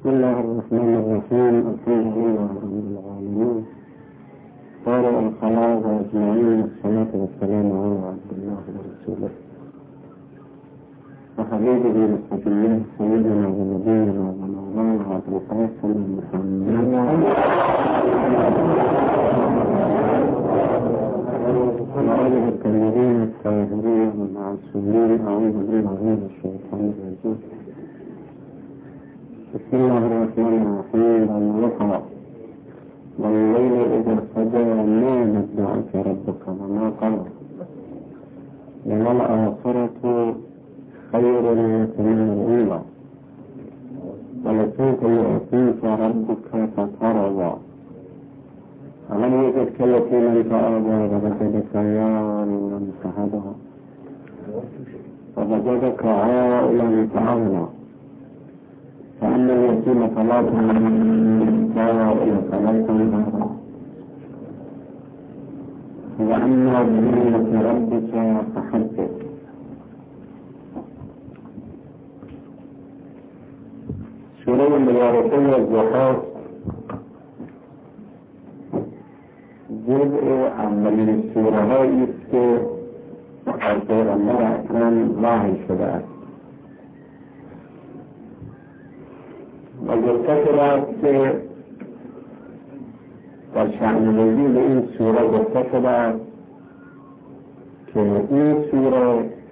بسم الله الرحمن الرحيم. الحمد لله رب العالمين، خالق الخلائق أجمعين، والصلاة والسلام على عبد الله ورسوله وحبيبه المصطفى سيدنا ونبينا ومولانا أبو القاسم محمد وآله الطيبين الطاهرين المعصومين. أعوذ بالله من الشيطان الرجيم. بسم الله الرحمن الرحيم. والضحى والليل إذا سجى ما ودعك ربك وما قلى وللآخرة خير لك من الأولى ولسوف يعطيك ربك فترضى ألم يجدك يتيما فآوى ووجدك عائلا فهدى ووجدك عائلا فأغنى فأما اليتيم فلا تنهر فلا تنهر وأما بنعمة ربك فحدث. سورة المباركة الضحى جزء عملی سوره هایی است که از پیغمبر اکرم وحی شده است و گفته شده است که در شأن نزول این سوره گفته شده است که این سوره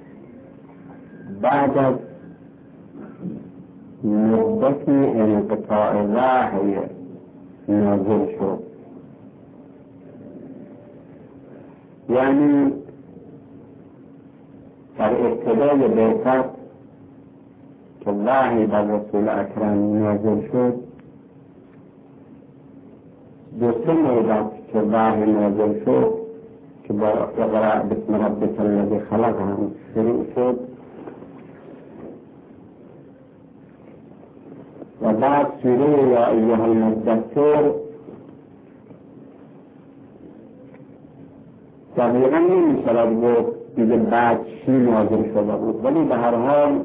بعد از مدتی انقطاع وحی نازل شد، یعنی در ابتدای بعثت که وحی بر رسول اکرم نازل شد، دو سه مدت که وحی نازل شد که با اقرأ بسم ربک الذی خلق هم شروع شد و بعد سوره یا ایها المدثر دقیقا نمیشود گفت دیگه بعد چی نازل شده بود، ولی به هر حال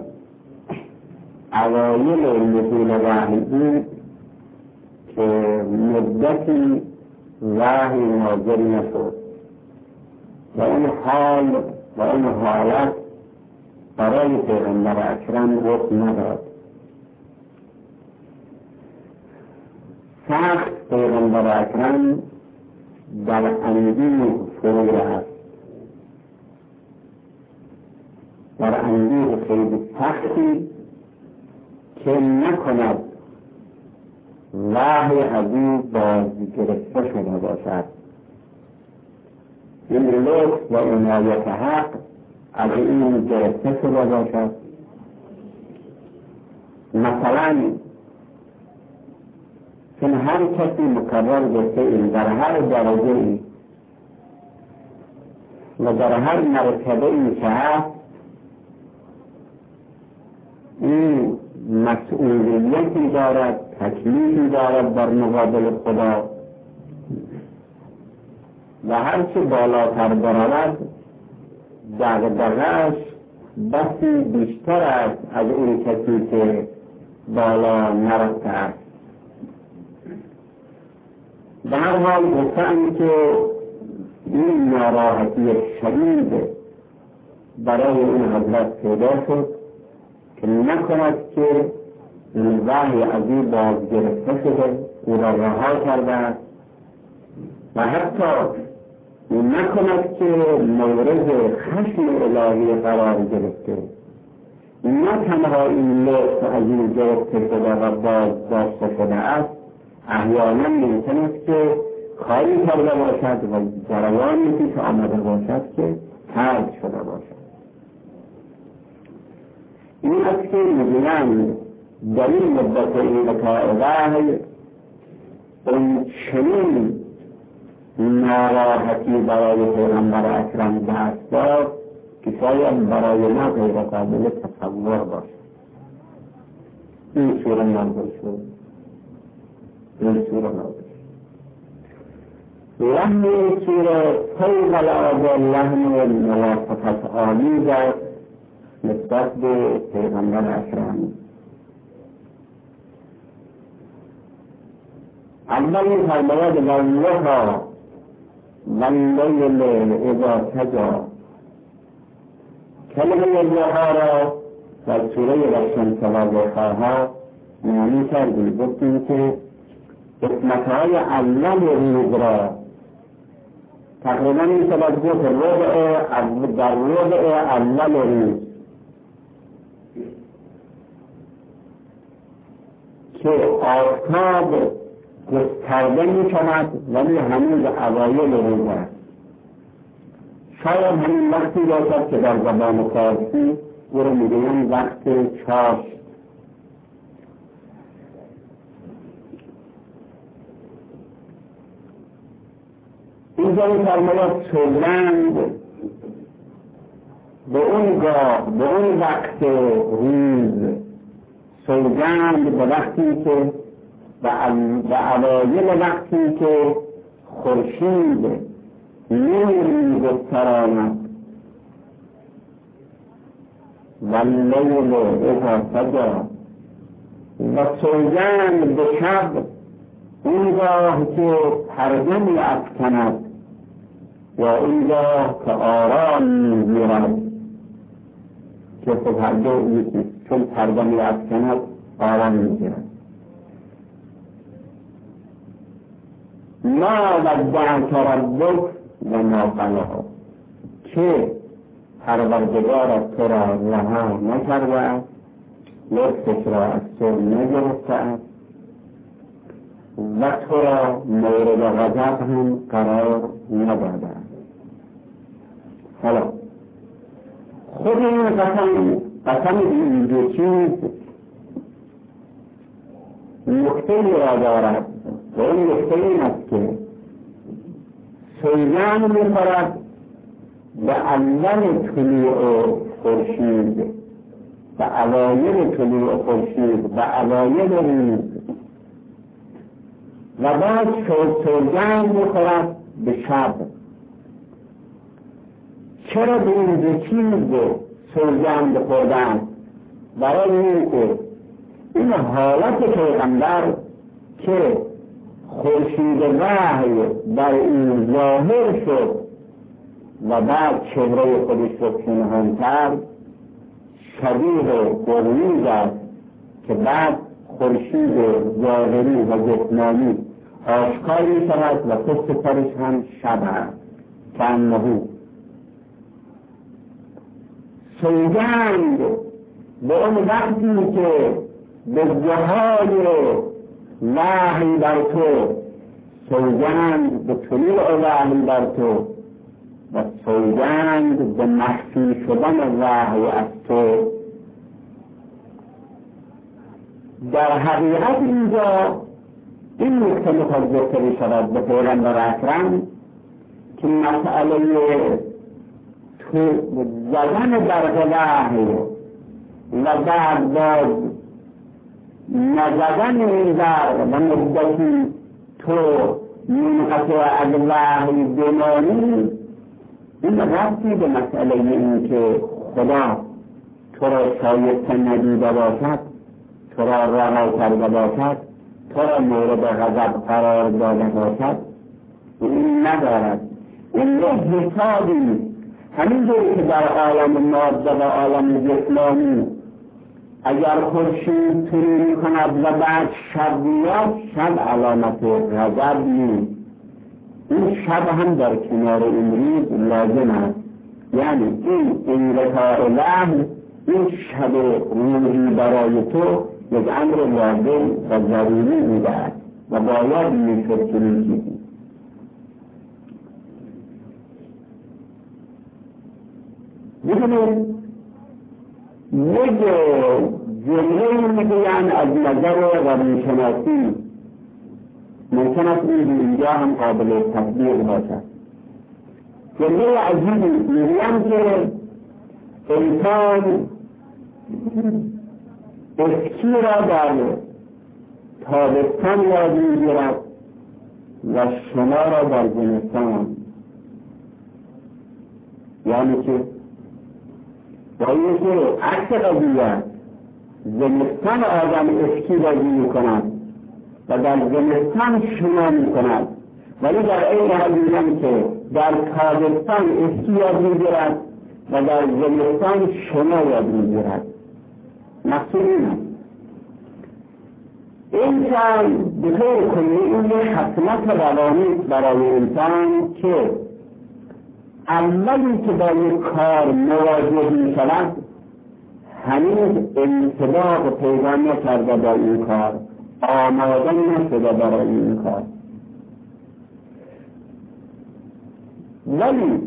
اوایل نزول وحی بود که مدتی وحی نازل نشد و این حال و این حالت برای پیغمبر اکرم رخ نداد. سخت پیغمبر اکرم در اندوه فرو رفت، در اندوه خیلی سختی که نکند وحی از او باز گرفته شده باشد. این لطف و عنایت حق از این گرفته شده باشد. مثلا چون هر کسی مکرر گفته این در هر درجه ای و در هر مرتبه ای که هست این مسئولیتی دارد، تکلیفی دارد در مقابل خدا و هرچه بالاتر برود دغدغه‌اش بسی بیشتر است از اون کسی که بالا نرفته است. به هر حال گفتن که این ناراحتی شدید برای این حضرت پیدا شد که نکند که این وحی از این باز گرفته شده، او را رها کرده و حتی نکند که مورد خشم الهی قرار گرفته. نه تنها این لطف از این گرفته شده و باز داشته شده است، احیانا ممکن است که کاری کرده باشد و جریانی پیش آمده باشد که ترک شده باشد. این است که می‌گویند در این مدت انقطاع وحی اون چنین ناراحتی برای پیغمبر اکرم دست داد که شاید برای ما غیر قابل تصور باشد. این سوره نازل شد. لحن این سوره فوق العاده لحن موافقت آمیز است نسبت به پیغمبر اکرم. و این حالت برای پیغمبر اکرم نازل شد. سوره نازل شد. لحن این سوره فوق العاده لحن موافقت آمیز است نسبت به پیغمبر اکرم. نسبت به پیغمبر اکرم اول می‌فرماید والضحی واللیل اذا سجی. کلمه ضحی را در سوره والشمس والضحاها معنی کردیم، گفتیم که قسمت‌های اول روز را تقریبا می‌شود گفت در ربع اول روز که آفتاب گسترده می‌شود ولی هنوز اوایل روز است. شاید همین وقتی باشد که در زبان فارسی او را می‌گویند وقت چاشت. اینجا می‌فرماید سوگند به اون وقت روز، سوگند به وقتی که به اوایل وقتی که خورشید نور می‌گستراند واللیل اذا سجی، و سوگند به شب اونگاه که پرده می‌افکند یا اونگاه که آرام می‌گیرد، که پرده نیست چون پرده می‌افکند آرام می‌گیرد. ما ودعک ربک و ما قلی، که پروردگارت تو را رها نکرده است، لطفش را از تو نگرفته است و تو را مورد غضب هم قرار نداده است. حالا خود این قسم این دو چیز نکته‌ای را دارد و این نکته این است که سوگند می‌خورد به اول طلوع خورشید، به اوایل طلوع خورشید، به اوایل روز، و بعد سوگند می‌خورد به شب. چرا به این دو چیز سوگند خوردن؟ برای اینکه این حالت پیغمبر که خورشید وحی در این ظاهر شد و بعد چهره خودش رو پنهان کرد، شبیه قرمید است که بعد خورشید ظاهری و جسمانی آشکار می شود و پشت سرش هم شب است که انه. سوگند به اون وقتی که به ضحای وحی بر تو، سوگند به طلوع وحی بر تو و سوگند به مخفی شدن وحی از تو. در حقیقت اینجا این نکته میخواد گفته شود به پیغمبر اکرم که مسئله تو زدن برق وحی و بعد باز نزدن این برق و مدتی تو منقطع از وحی بمانی، این ربطی به مسئله این که خدا تو را شایسته ندیده باشد، تو را رها کرده باشد، تو را مورد غضب قرار داده باشد این ندارد. این یه حسابی همینجوری که در عالم ماده و عالم جسمانی اگر خورشید طلوع می‌کند و بعد شب میاد، شب علامت غضب نیست. این شب هم در کنار این روز لازم است. یعنی این انقطاع وحی، این شب روزی برای تو یک امر لازم و ضروری می‌دهد و باید میشد چنین چیزی. می‌دونید یک جمله میگویند از نظر روانشناسی ممکن است اینجا هم قابل تطبیق باشد. جمله عجیبی میگویند که انسان اسکی را در تابستان یاد میگیرد و شنا را در زمستان. یعنی که با اینکه عکس قضیه زمستان آدم اسکی بازی میکنند و در زمستان شنا میکند، ولی در این حال میگم که در تابستان اسکی یاد میگیرد و در زمستان شنا یاد میگیرد. مقصود انسان به طور کلی این یک خصلت روانی برای انسان که اولی که با یک کار مواجه می شود هنوز انطباق پیدا نکرده با این کار، آماده نشده برای این کار. ولی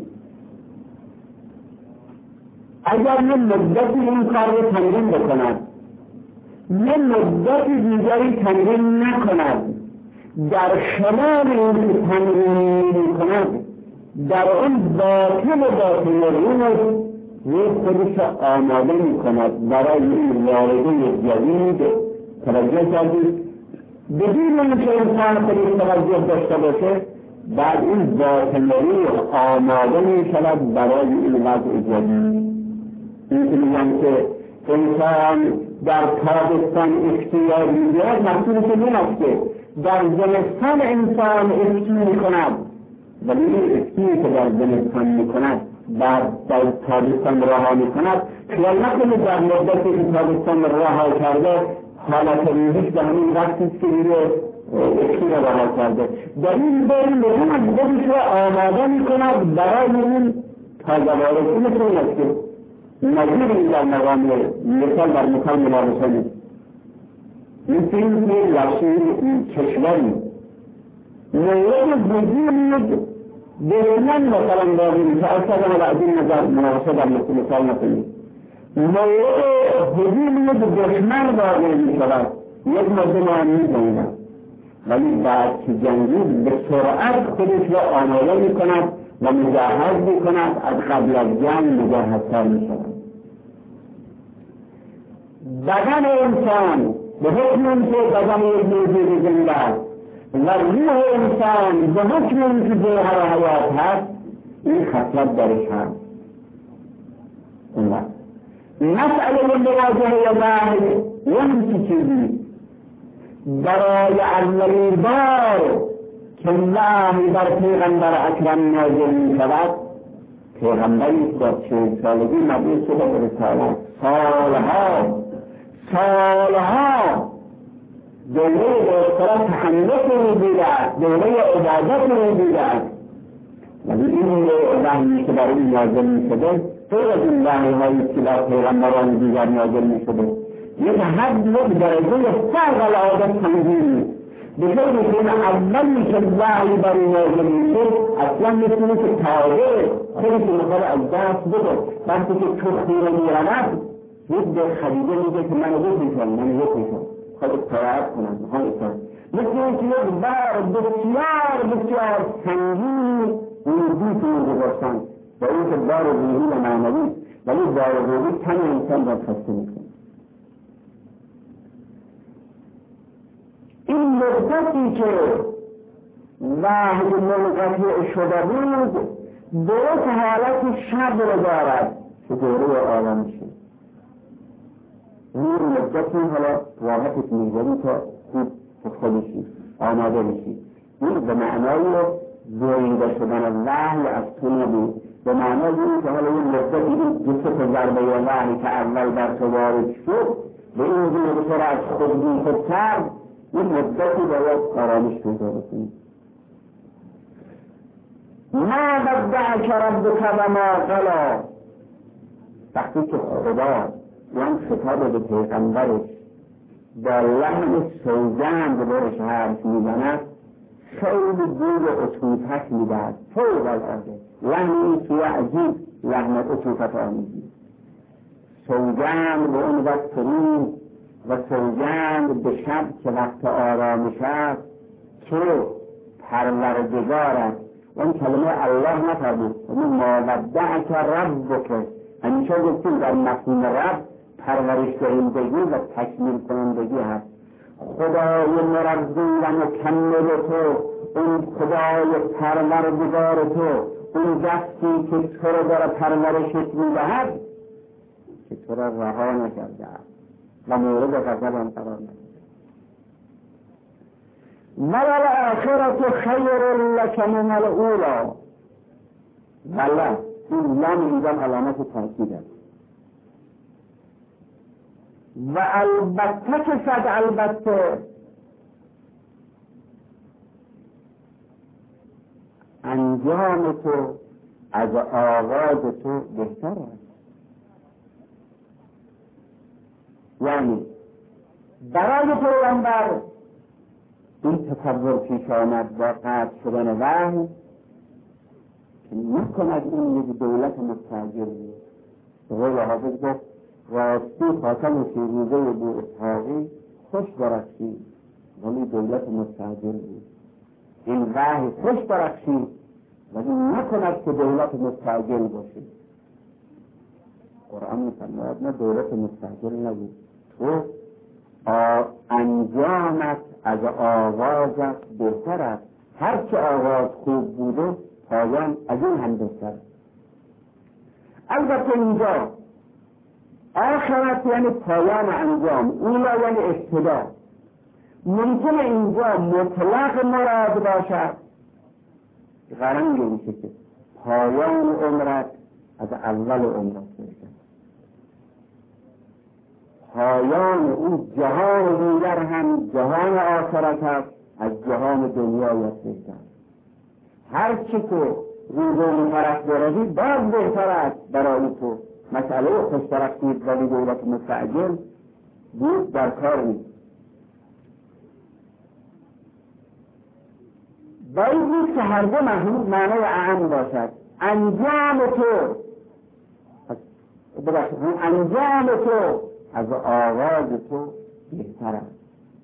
اگر یه مدتی این کار رو تمرین بکند، یه مدت دیگری تمرین نکند، در خلال این که تمرین میکند در اون باطن روی خودش آماده میکند برای این وارده جدید. توجه کردید؟ بدون اینکه انسان خودش توجه داشته باشه بعد این باطن روی آماده میشود برای این وضع جدید. این که میگم که انسان در تابستان اختیار میگیرد، مقصودش این است که در زمستان انسان اسکی میکند، ولی این اسکی که در زمستان میکند در تابستان رها میکند، خیال نکنید در مدتی که تابستان رها کرده حالت روحیش به همین وقتی است که میره اسکی را رها کرده. در این بین مهم از خودش را آماده میکند برای این تازه‌وارد. این طور است که مجبور این در مقام مثال در مثال ملابسه نیست. مثل این که لحظه کشوری مورد وجود دشمن مثلا داریم که اصلا از این نظر مناسبه در مثال نکنیم، مورد وجود دشمن واقع می شود، یک مردم هم می جنگد، ولی بعد که جنگید به سرعت خودش را آماده می کند و مجهز می کند، از قبل از جنگ مجهزتر می شود. بدن انسان به حکم اینکه بدن یک موجود زنده است و روح انسان به حکم اینکه جوهر حیات هست، این خصلت درش هست. مسئله مواجهه وحی یعنی چیزی برای اولین بار که وحی بر پیغمبر اکرم نازل می شود، پیغمبری با 40 سالگی مبعوث شده به رسالت، سالها دوره باسترا تحنف رو دیده است، دوره عبادت رو دیده است، ولی این وحی که بر این نازل می شده غیر از این وحی هایی که بر پیغمبران دیگر نازل می شده یک حد یک درجه فوق العاده تنظیمی به طوری که اولی که وحی بر این نازل می شد اصلا میتونه که تازه خودش مثال از دست بده. وقتی که تو خیره میرمد یک به خریده میگه که من یک میشم خودت تراعت کنم مثل این که یک بار بسیار سنگین وجودی گذاشتن و این که بار روحی و معنوی، ولی بار روحی تن انسان را خسته میکنه. این مدتی که وحی منقطع شده بود درست حالت شب رو دارد که دوره آرام شد. این مدتی حالا راحتت میگذاری تا خوب پخته بشی، آماده بشی. این به معنای زویده شدن وحی از تو نبود، به معنای این که حالا این مدتی جسد ضربه وحی که اول در تو وارد شد به این جور تو را از خود بیخود کرد، این مدتی باید آرامش پیدا بکنی. ما بدعک ربک و ما قلی، وقتی که خدا یعنی خطاب به پیغمبرش با لحن سوگند برش حرف میزند، خیلی دور اطوفت میدهد، فوق العاده لحنی که عجیب لحن اطوفت آمیزی، سوگند به اون وقت روز و سوگند به شب که وقت آرامش است که پروردگارت. اون کلمه الله نفرمود، اون ما ودعک ربک، همیشه گفتیم در مفهوم رب پرورش دهندگی و تکمیل کنندگی هست. خدای مربی و مکمل تو، اون خدای پروردگار تو، اون دستی که تو را داره پرورشت میدهد که تو را رها نکرده و مورد غضب هم قرار ندهد. وللآخرة خیر لک من الاولی. بله این لام اینجا علامت تاکید است. و البته که صد البته انجام تو از آغاز تو بهتر است. یعنی برای پیغمبر این تصور پیش آمد با قطع شدن وحی که نکند این یک دولت مستعجل بود. به قول حافظ گفت راستی خاتم فیروزه ابو اسحاقی خوش درخشید ولی دولت مستعجل بود. این وحی خوش درخشید ولی نکند که دولت مستعجل باشید. قرآن می‌فرماید نه دولت مستعجل نبود، تو انجامت از آغازت بهتر است. هر چه آغاز خوب بوده پایان از این هم بهتر. البته اینجا آخرت یعنی پایان انجام، اولا یعنی ابتدا. ممکنه اینجا مطلق مراد باشد، قرار میشه که پایان عمرت از اول عمرت بشه. پایان اون جهان دیگر هم جهان آخرت است، از جهان دنیا بهتر. هر چی که روزون طرف بروی باز بهتر است برای تو. مسئله خوشترکید ولی دولت مستعجل بود در کار نیست. باید بود که هر دو معنی اعم باشد. انجام تو انجام تو از آغاز تو بهتر است.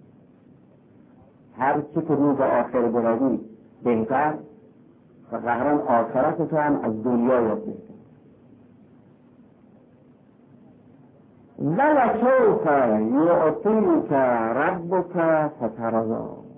هر چی که روز آخر بروی بهتر و قهران آخرت تو هم از دنیا یاد بهتر. ولسوف یعطیک ربک فترضی.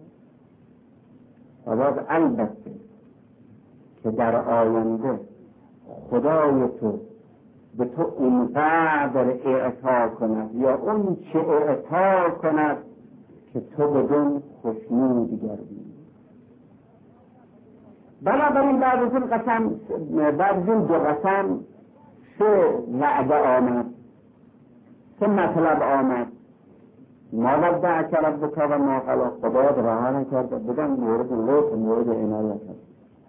و باز البته که در آینده خدای تو به تو اونقدر اعطا کند یا اون چه اعطا کند که تو بدون خوشنود گردی. بنابراین بعد از این دو قسم سه وعده آمد، سه مطلب آمد. ما ودعک ربک و ما قلی. خدا رها نکرد بگم مورد لطف مورد عنایت هست.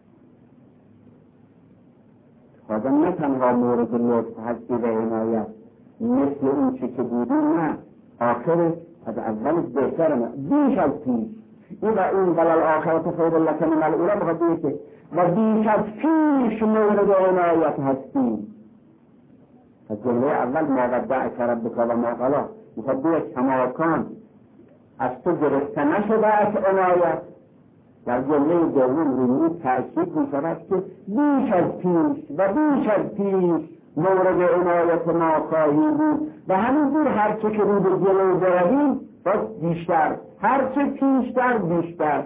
خدا نه تنها مورد لطف هستی و عنایت مثل اون چی که بودیم، نه آخرش از اولش بهتر، بیش از پیش. این و این وللآخرة خیر لک من الاولی بخواد که و بیش از پیش مورد عنایت هستی. از جمله اول ما ودعک ربک و ما قلی میخواد بیه کماکان از تو گرفته نشده از عنایت. در جمله دوم روی تأکید میشود که بیش از پیش و بیش از پیش مورد عنایت ما خواهی بود و همینجور هرچه که رو به جلو برویم باز بیشتر، هرچه پیشتر بیشتر.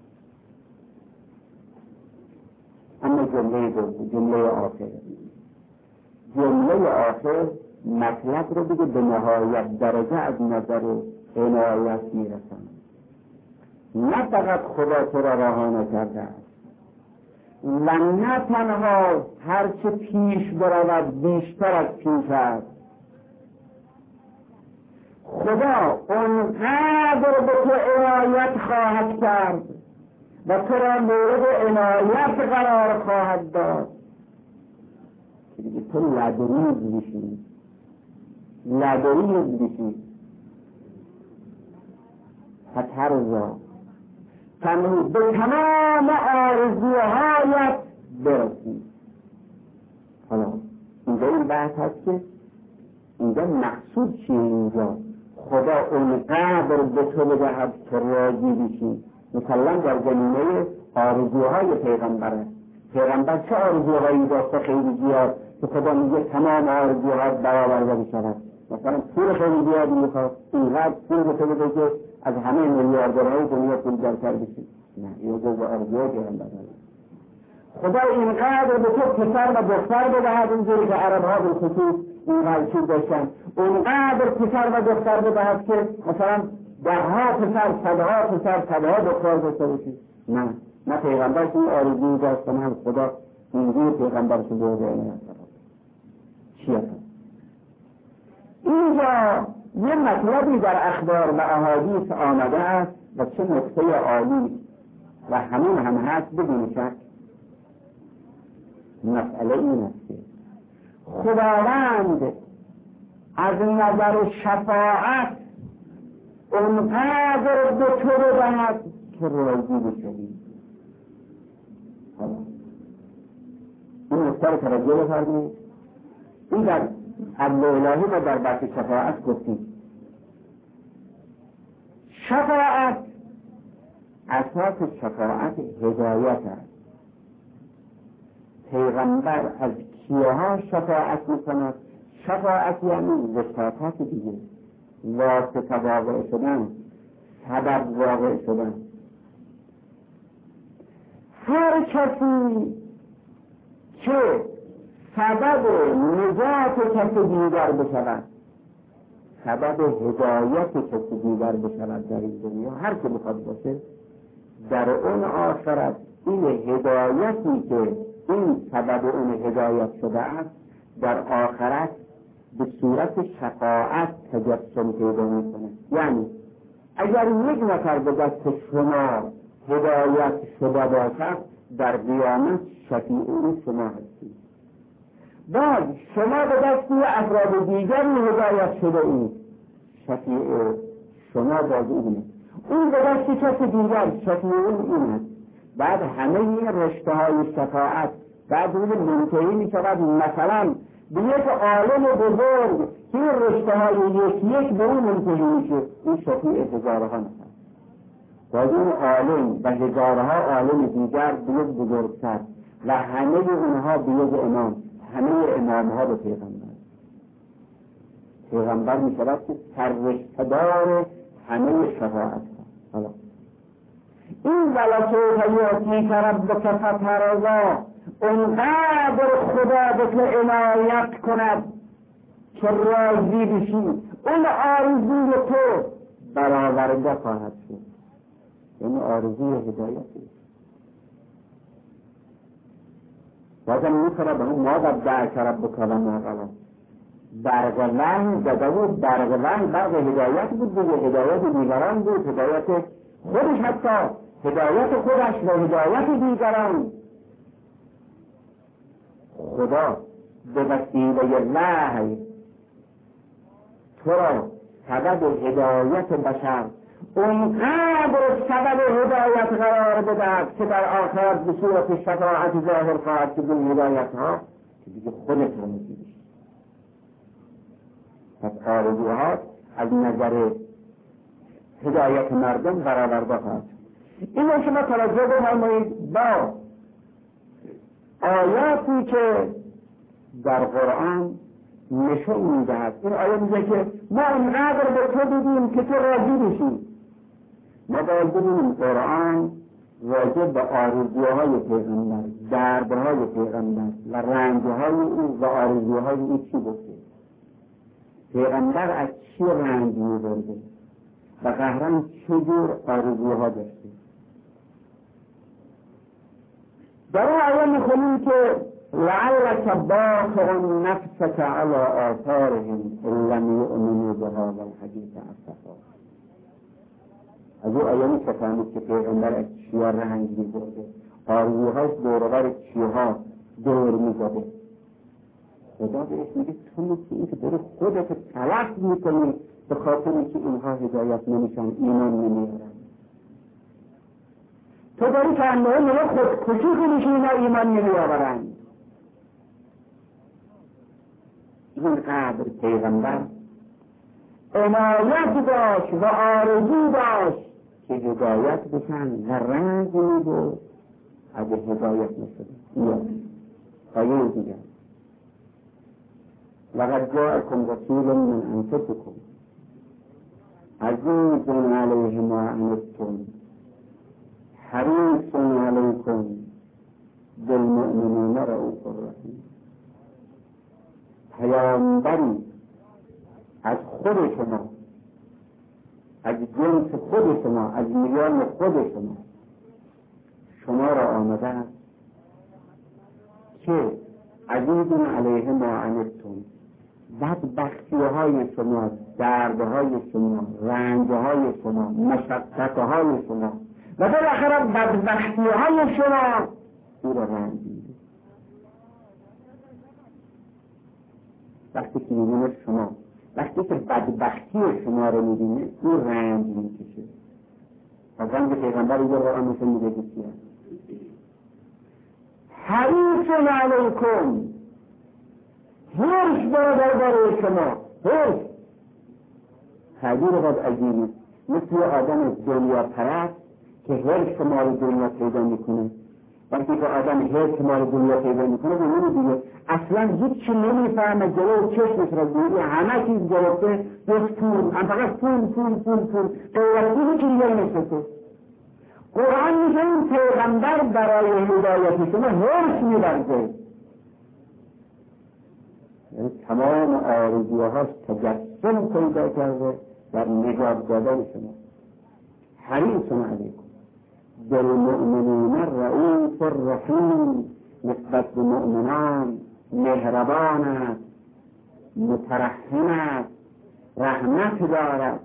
اما جمله دوم، جمله آخر مطلب رو دیگه به نهایت درجه از نظر عنایت میرسن. نه فقط خدا تو را رها نکرده است و نه تنها هرچه پیش برود بیشتر از پیش است. خدا اونقدر به تو عنایت خواهد کرد و تو را مورد عنایت قرار خواهد داد که دیگه تو لبریز بشی. فترضی به تمام آرزوهایت برسی. حالا اینجا این بحث هست که اینجا مقصود چیه؟ اینجا خدا اونقدر به تو بدهد که راضی بشی. مثلا در زمینه آرزوهای پیغمبره. پیغمبر چه آرزوهایی داشته خیلی زیاد که خدا میگه تمام آرزوهات برآورده بشود. مثلا پول خیلی زیادی میخواد، اینقدر پول به تو بده که از همه میلیاردرهای دنیا پولدارتر بشی. نه، این جزء آرزوهای پیغمبر نیست. خدا اینقدر به تو پسر و دختر بدهد، اینجوری که عرب‌ها بالخصوص اینقدر چیز داشتن، اونقدر پسر و دختر بدهد که مثلا دهها پسر، صدها پسر، صدها دختر داشته باشید؟ نه پیغمبرش این آرزوی داشت که من خدا اینجور پیغمبرش رو برده این چی هست؟ اینجا یه مطلبی در اخبار و احادیث آمده است و چه نکته عالی و همین هم هست بدون شک. مسئله این است که خداوند از نظر شفاعت اونقدر به تو رو دهد که راضی بشوی. این نکته رو توجه بفرمایید. این در عدل الهی و در بحث شفاعت گفتیم. شفاعت اساس شفاعت هدایت است. پیغمبر از کیها شفاعت میکند؟ شفاعت یعنی وساطت دیگه، واسطه واقع شدن، سبب واقع شدن. هر کسی که سبب نجات کسی دیگر بشود، سبب هدایت کسی دیگر بشود در این دنیا، هر که بخواد باشه، در اون آخرت این هدایتی که این سبب اون هدایت شده است در آخرت به صورت شفاعت تجسم پیدا میکنه. یعنی اگر یک نفر به دست شما هدایت شده باشد، در قیامت شفیع او شما هستید. بعد شما به دست افراد دیگر هدایت شده اید، شفیع شما باز اونه. اون به دست کسی دیگر شفیع اون هست. بعد همه این رشته های شفاعت بعد اون منتهی می شود مثلا به یک عالم بزرگ که این رشته های یک به اون منتهی میشه، این شفیع هزارها نفر. باز اون عالم و هزارها عالم دیگر به یک بزرگتر و همه اونها به یک امام، همه امام ها به پیغمبر می شود که سررشته‌دار همه شفاعت ها. این ولسوف یعطیک ربک فترضی، اونقدر خدا به تو عنایت کند که راضی بشی، اون آرزوی تو برآورده خواهد شد. این آرزوی هدایتی. بازم میکنه به اون ما ودعک ربک و ما قلی. برق وحی داده بود، برق وحی برق هدایت بود دیگه، هدایت دیگران بود، هدایت خودش، حتی هدایت خودش و هدایت دیگران. خدا به وسیله وحی تو را سبب هدایت بشر اونقدر سبب هدایت قرار بدهد که در آخرت به صورت شفاعت ظاهر خواهد که این هدایت ها که دیگه خودت رو میگیش. پس آرزوها از نظر هدایت مردم برآورده خواهد. اینو شما توجه بفرمایید با آیاتی که در قرآن نشون میدهد. این آیه میگه که ما اینقدر به تو دیدیم که تو راضی بشی. ما باید ببینیم قرآن راجع به آرزوهای پیغمبر، دردهای پیغمبر و رنجهای او و آرزوهای او چی گفته؟ پیغمبر از چی رنج می‌برده و قهرن چجور آرزوها داشته؟ در اون آیه میخونیم که لعلک باخع نفسک علی آثارهم ان لم یؤمنوا بهذا الحدیث اسفا. از اون آیه میفهمید که پیغمبر از چیا رنج می‌برده، آرزوهاش دورور چیها دور می‌زده. خدا بهش میگه تو مثل این که داری خودت تلف میکنی به خاطر اینکه اینها هدایت نمیشن، ایمان نمیارن. تو داری که انه خودکشی کنی که اینا ایمان نمیآورن. اینقدر پیغمبر عنایت داشت و آرزو داشت که هدایت بشن و رنج میبود از هدایت نشده. آیه دیگر لقد جاءكم رسول من انفسكم عزيز عليه ما عنتم حريص عليكم بالمؤمنين رؤوف رحيم. پیامبری از خود شما، از جنس خود شما، از میان خود شما را آمدن که عزیز علیه ما عنتم، بدبختی‌های شما، دردهای شما، رنجهای شما، مشقت‌های شما و بالاخره بدبختی‌های شما او را رنجید. وقتی که می‌بینه شما، وقتی که بدبختی شما رو می‌بینه او رنج می‌کشه. از رنج پیغمبر یه قرآن مثل میگه چیه؟ حریص علیکم، حرص داره درباره شما، حرص. تعبیر باید عجیبی، مثل آدم دنیا پرست که حرص مال دنیا پیدا میکنه. وقتی که آدم حرص مال دنیا پیدا میکنه و نمیدونه اصلا هیچی نمیفهمه، جلو چشمش را دوری همه چیز گرفته، جز پول، فقط پول غیرتی هیچی دیگه نشسته. قرآن میگه این پیغمبر برای هدایت شما حرص می‌ورزه، یعنی تمام آرزوهاش تجسم پیدا کرده در نجات دادن شما. حریص علیکم بالمؤمنین رؤوف رحیم، نسبت به مؤمنان مهربان است، مترحم است، رحمت دارد.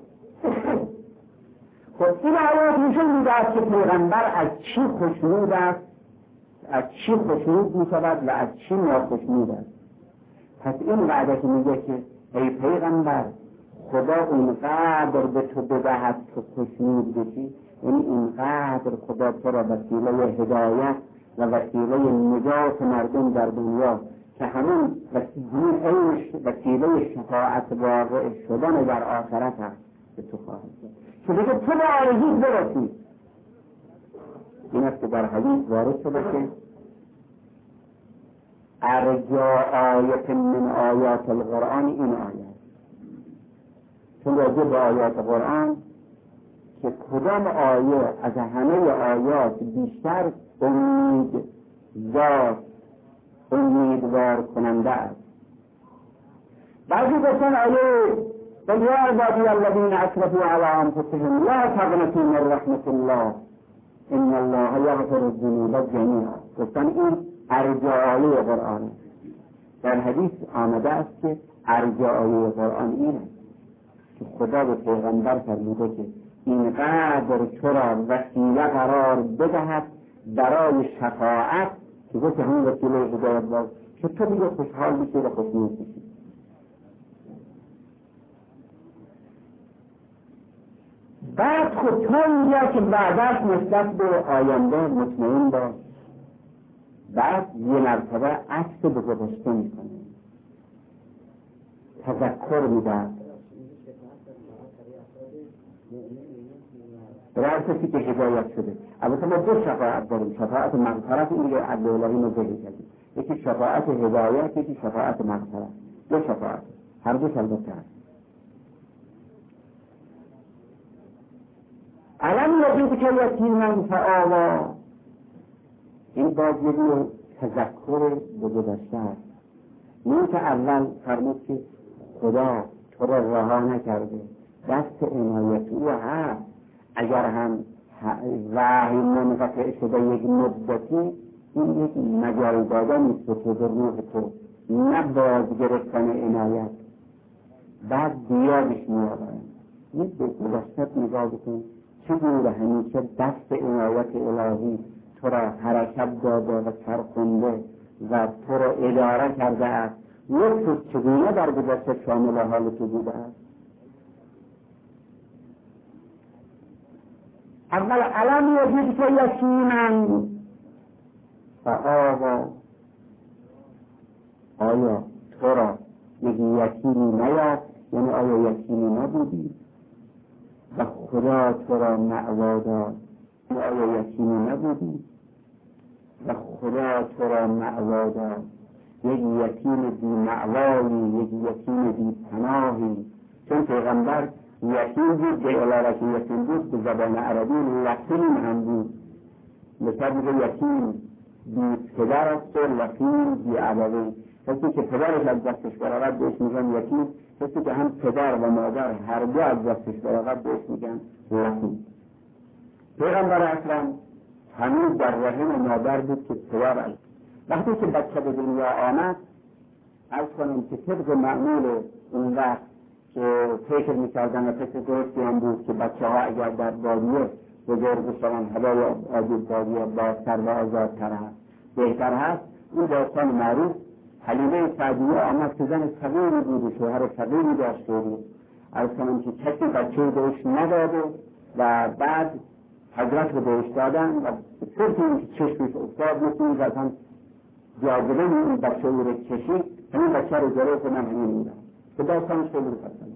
خب این آیات نشون می‌دهد که پیغمبر از چی خوشنود است، از چی خوشنود می‌شود و از چی ناخوشنود است. پس این وعده که میگه که ای پیغمبر خدا اونقدر به تو بدهد که خوشنود بشی، یعنی اینقدر خدا تو را وسیله هدایت و وسیله نجات مردم در دنیا که همون وسیله شفاعت واقع شدن در آخرت هست به تو خواهد داد که بگه تو به آرزوت برسی. این است که در حدیث وارد شده که ارجا آیت من آیات القرآن این آیت، چون راجع به آیات قرآن که کدام آیه از همه آیات بیشتر امیدوار کننده است. بعضی گفتن آیه قل یا عبادی الذین اسرفوا علی انفسهم لا تقنطوا من رحمة الله ان الله یغفر الذنوب جمیعا. گفتن این ارجاء آیه قرآن. در حدیث آمده است که ارجاء آیه قرآن اینه که خدا به پیغمبر فرموده که اینقدر تو را وسیله قرار بدهد برای شفاعت که گفت همون وسیله هدایت باز که تو دیگه خوشحال بشی و خوشنود بشی. بعد خود تو اینجا که بعدش نسبت به آینده مطمئن باش، بعد یه مرتبه عکس به گذشته میکنه، تذکر میدهد برای کسی که هدایت شده. البته ما دو شفاعت داریم، شفاعت مغفرت، این دیگه عدل الهی ما ذکر کردیم، یکی شفاعت هدایت، یکی شفاعت مغفرت. دو شفاعت، هر دوش البته هست. علم یجید که یتیما فآوا، این باز یه تذکر به گذشته است. این که اول فرمود که خدا تو را رها نکرده، دست عنایت او هست، اگر هم وحی منقطع شده یک مدتی، این یک مجال دادن است تو به روح تو، نه باز گرفتن عنایت. بعد دیادش میآورن. یک به گذشتت نگاه بکن چگونه همیشه دست عنایت الهی تو را حرکت داده و سرخونده و تو را اداره کرده است. لطفش چگونه در گذشته شامل حال تو بوده است. اول علم یجید که یتیما فآوا، آیا تو را یک یتیمی نیافت، یعنی آیا یتیمی نبودی و خدا تو را مأوا داد؟ آیا یتیمی نبودی و خدا تو را مأوا داد؟ یک یتیم بی مأوایی، یک یتیم بی پناهی. چون پیغمبر یتیم بود، به علاوه که یتیم بود به زبان عربی لقیم هم بود. مثلا میگه یتیم بی پدر است و لقیم بی ابوین. کسی که پدرش از دستش برآورد بهش میگن یتیم، کسی که هم پدر و مادر هر دو از دستش برآورد بهش میگن رحیم. پیغمبر اکرم هنوز در رحم مادر بود که پدر از وقتی که بچه به دنیا آمد، عرض کنم که طبق معمول اون وقت که فکر میکردن و فکر درستی هم بود که بچه ها اگر در بادیه بزرگ شدن هوای آزاد بادیه بازتر و آزادتر هست بهتر هست. اون داستان معروف حلیمه سعدیه آمد که زن صغیری بود و شوهر صغیری داشته بود، عرض کنم که کسی بچه بهش نداده و بعد حضرت رو بهش دادن و صرف این که چشمش افتاد مثل این اصلا جاذبه این بچه رو کشید، همین بچه رو جلو کنم همین میدم که داستانش خیلی بخواستم.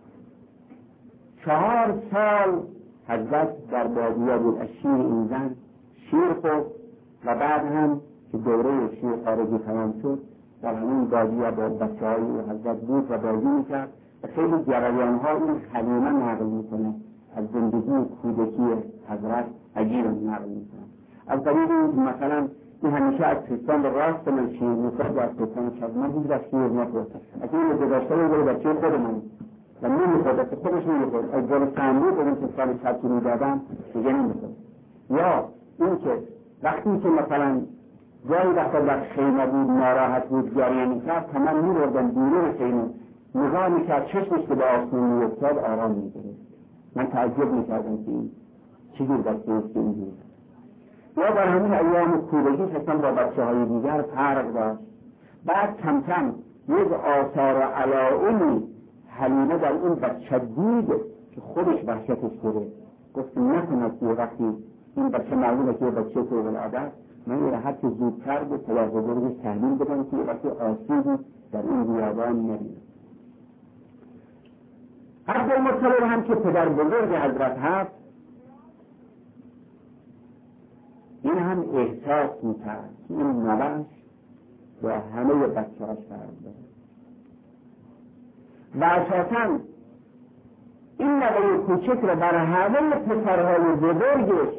4 سال حضرت در بادیه بود از شیر این زن شیر خورد و بعد هم که دوره شیر خارجی تمام شد در همین بادیه با بچه های حضرت بود و بازی میکرد و خیلی جریان ها این حلیمه نقل میکنه از زندگی کودکی حضرت عجیب نقل میکنه. از طریق مثلا این همیشه از پستان به راست من شیر میخورد و از پستان شد من هیچ وقت شیر نخورد، از این گذاشته رو بچه خود من و نمیخورد که خودش نمیخورد، از جان سنبود به این پستان شد که میدادم دیگه نمیخورد. یا این که وقتی که مثلا جایی وقتا در خیمه بود ناراحت بود جریه میکرد تمام میبردن بیرون خیمه نگاه میکرد چشمش که به آسمون میافتاد آرام میگرفت. من تعجب میکردم که این چیزی بچه است که اینجور یا در همین ایام کودکیش اصلا با بچه های دیگر فرق داشت. بعد کم کم یک آثار و علائمی حلیمه در این بچه دید که خودش وحشتش گرفت، گفت نکند که وقتی این بچه معلومه که بچه تو ولادت من یه حد زودتر به پدر بزرگش تحلیل بدم که وقتی آسیبی در این بیابان نبینم. عبدالمطلب هم که پدر بزرگ حضرت هست این هم احساس میکرد که این نوش با همه بچه هاش فرق داره و اساساً این نوه کوچک رو بر همه پسرهای بزرگش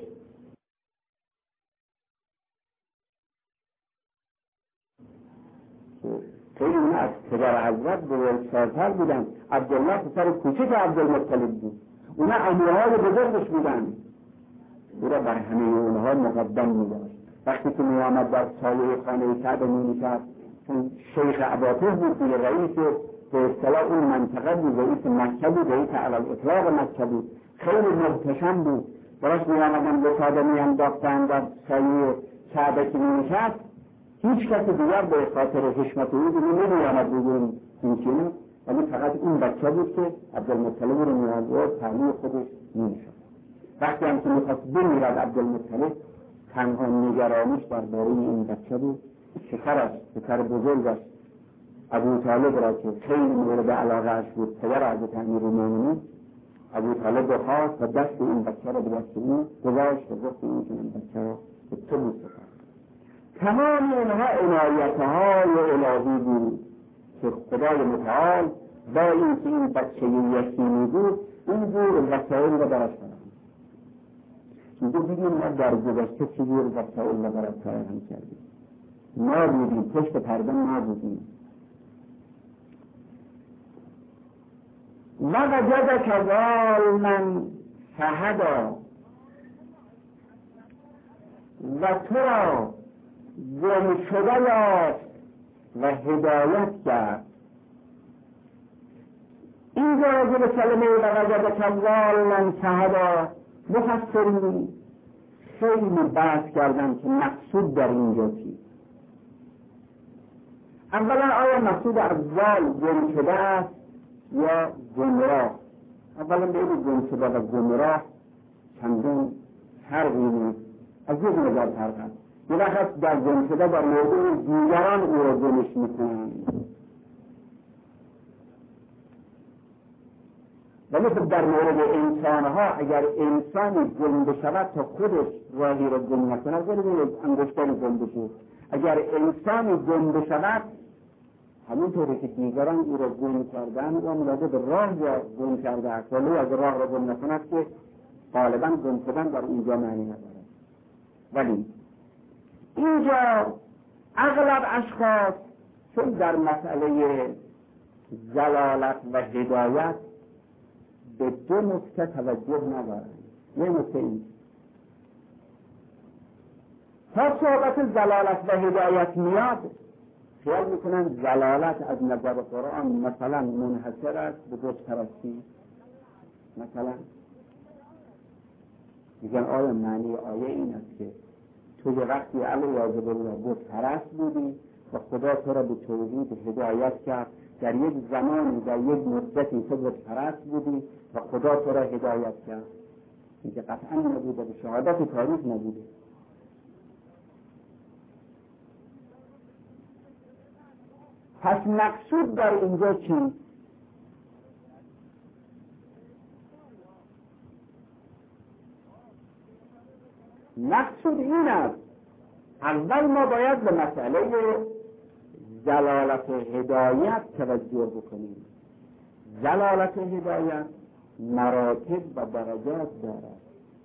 خیلی اون از پدر حضرت بزرگسال‌تر بودن. عبدالله پسر کوچک عبدالمطلب بود، اونا عموهای بزرگش بودن، او را بر همه اونها مقدم می‌داشت. وقتی که می‌آمد در سایه خانه کعبه می‌نشست، چون شیخ اباطه بود که رئیس به اصطلاح اون منطقه بود، رئیس مکه بود، رئیس علی الاطلاق مکه بود، خیلی محتشم بود. براش می‌آمدن وساده می‌انداختن در سایه کعبه که می‌نشست، هیچ کسی دیگر به خاطر حشمت او نمی‌آمد بگویم این چیه، ولی فقط این بچه بود که عبدالمطلب رو می‌آورد پهلوی خودش می‌نشست. وقتی هم که می‌خواست بمیرد عبدالمطلب تنها نگرانیش درباره این بچه بود. پسر بزرگش ابوطالب را که خیلی مورد علاقه‌اش بود، پدر حضرت امیرالمومنین، ابوطالب رو خواست و دست این بچه را به دست او گذاشت و گفت این بچه را به تو می‌سپارم. تمام اینها عنایت‌های الهی بود که خدای متعال با اینکه این بچه یتیمی بود این جور وسایل را براش فراهم. اینجا دیدیم ما در گذشته چه جور وسایل را براش فراهم کردیم. ما بودیم پشت پرده ما بودیم. وجدک ظالما فهدی و تو را گم شده یافت و هدایت کرد. این راجع به کلمه وجدک ظالما فهدی مفسرین خیلی بحث کردن که مقصود در اینجا چیست. اولا آیا مقصود از ضال گم شده است یا گمراه؟ اولا بین گم شده و گمراه چندین فرقی نیست، از یک نظر فرق است. یه وقت در گم شده در مورد دیگران او را گمش میکنند، ولی خب در مورد انسانها اگر انسانی گم بشود تا خودش راهی را گم نکند ولی انگشتان گم بشه، اگر انسانی گم بشود همونطوری که دیگران او را گم کردن و ملاده به راه یا گم کرده است ولی از راه را گم نکند که غالبا گم شدن در اینجا معنی ندارد. ولی اینجا اغلب اشخاص چون در مسئله ضلالت و هدایت به دو نکته توجه ندارند. یه نکته این تا صحبت ضلالت و هدایت میاد خیال میکنن ضلالت از نظر قرآن مثلا منحصر است به بت پرستی. مثلا میگن آیا معنی آیه این است که تو یه وقتی علیه بالله بت پرست بودی و خدا تو را به توحید هدایت کرد، در یک زمانی در یک مدتی تو بت پرست بودی و خدا تو را هدایت کرد؟ میگه قطعا نبوده، به شهادت تاریخ نبوده. پس مقصود در اینجا چی؟ مقصود این است اول ما باید به مسئله ضلالت هدایت توجه بکنیم. ضلالت هدایت مراتب و درجات دارد.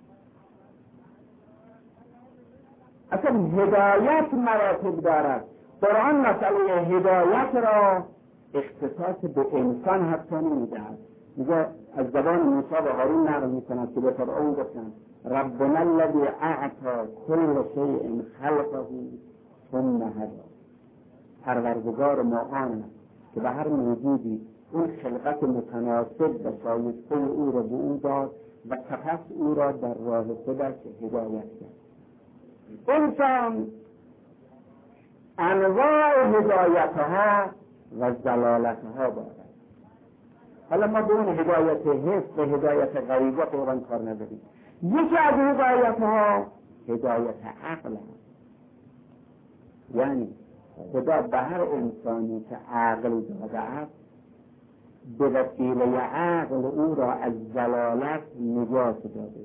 اصلا هدایت مراتب دارد. قرآن مسئله هدایت را اختصاص به انسان حتی نمیدهد. میگه از زبان موسی و هارون نقل میکند که به فرعون گفتند ربنا الذی اعطی کل شیء خلقه ثم هدی. پروردگار ما آن است که به هر موجودی اون خلقت متناسب و شایسته او را به او داد و سپس او را در راه خودش هدایت کرد. انسان انواع هدایتها و ضلالتها دارد. حالا ما به اون هدایت حس و هدایت غریبه قرآن کار نداریم. یکی از هدایتها هدایت عقل است. یعنی خدا به هر انسانی که عقل داده است به وسیله عقل او را از ضلالت نجات داده.